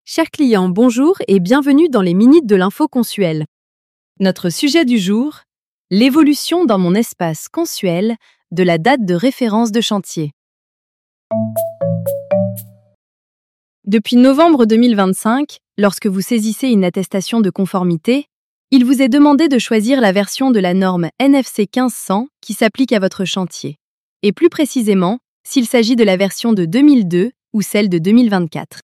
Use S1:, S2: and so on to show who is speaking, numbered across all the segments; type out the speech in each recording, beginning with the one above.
S1: Chers clients, bonjour et bienvenue dans les minutes de l'info consuel. Notre sujet du jour, l'évolution dans mon espace consuel de la date de référence de chantier. Depuis novembre 2025, lorsque vous saisissez une attestation de conformité, il vous est demandé de choisir la version de la norme NFC 1500 qui s'applique à votre chantier, et plus précisément, s'il s'agit de la version de 2002 ou celle de 2024.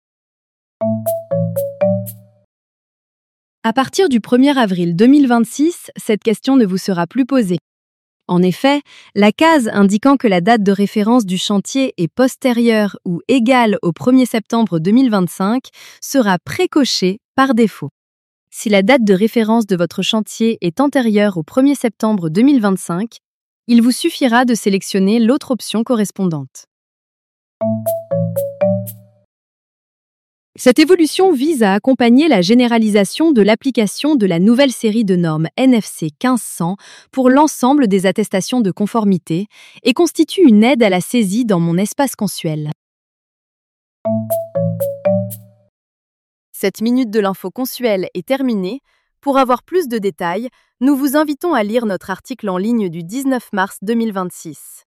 S1: À partir du 1er avril 2026, cette question ne vous sera plus posée. En effet, la case indiquant que la date de référence du chantier est postérieure ou égale au 1er septembre 2025 sera précochée par défaut. Si la date de référence de votre chantier est antérieure au 1er septembre 2025, il vous suffira de sélectionner l'autre option correspondante. Cette évolution vise à accompagner la généralisation de l'application de la nouvelle série de normes NFC 1500 pour l'ensemble des attestations de conformité et constitue une aide à la saisie dans mon espace consuel. Cette minute de l'info consuel est terminée. Pour avoir plus de détails, nous vous invitons à lire notre article en ligne du 19 mars 2026.